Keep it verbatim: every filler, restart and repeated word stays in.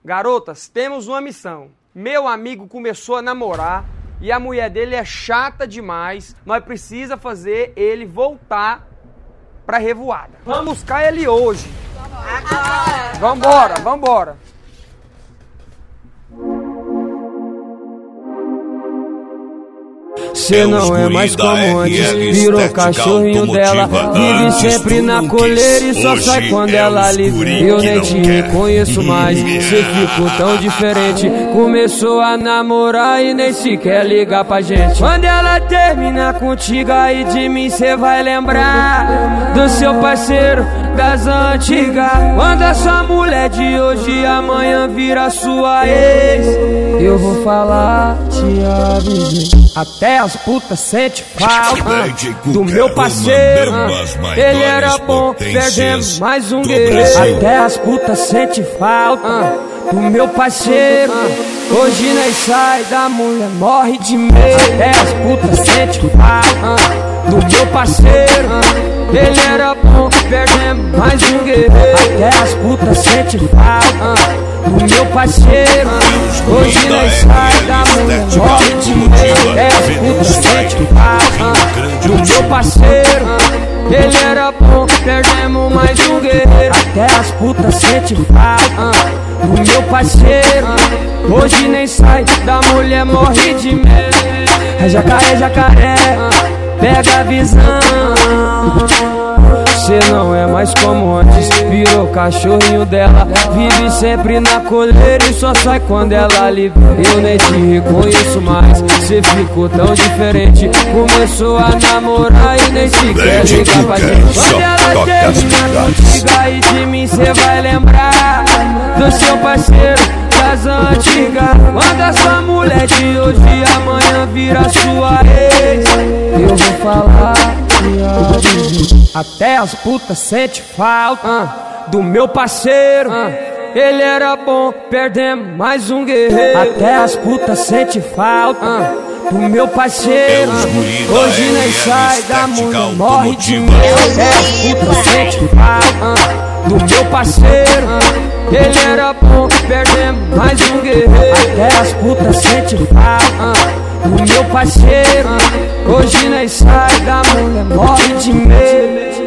Garotas, temos uma missão. Meu amigo começou a namorar e a mulher dele é chata demais. Nós precisa fazer ele voltar pra revoada. Vamos buscar ele hoje. Agora. Vambora, vambora. Cê não é mais como antes, virou cachorrinho dela. Vive sempre na coleira e só sai quando ela liga. Eu nem te reconheço mais, cê ficou tão diferente. Começou a namorar e nem sequer ligar pra gente. Quando ela terminar contigo, aí de mim cê vai lembrar do seu parceiro das antigas. Quando a sua mulher de hoje amanhã vira sua ex, eu vou falar, te avisei. Até as putas sente falta do meu parceiro. Ele era bom, perdemos mais um guerreiro. Até as putas sente falta do meu parceiro. Hoje nós sai da mulher, morre de medo. Até as putas sente falta do meu parceiro. Ele era bom, perdemos mais um guerreiro. Até as putas sente falta do meu parceiro. Hoje nós sai da mulher, morre de medo. Até as putas sente falta do meu parceiro. Ele era bom, perdemos mais um guerreiro. Até as putas sente falta do meu parceiro. Hoje nem sai da mulher, morre de medo. É jacaré, jacaré, pega a visão. Cê não é mais como antes, virou cachorrinho dela. Vive sempre na coleira e só sai quando ela livre. Eu nem te reconheço mais, cê ficou tão diferente. Começou a namorar e nem sequer liga pra gente. Quando ela termina contigo, aí de mim cê vai lembrar do seu parceiro das antigas. Quando a sua mulher de hoje amanhã vira sua ex, eu vou falar, até as putas sente falta do meu parceiro. Ele era bom, perdemos mais um guerreiro. Até as putas sente falta do meu parceiro. Hoje nós sai da mulher, morre de medo. Até as putas sente falta do meu parceiro. Ele era bom, perdemos mais um guerreiro. Até as putas sente falta do meu parceiro. Hoje nós sai da mulher, morre de medo.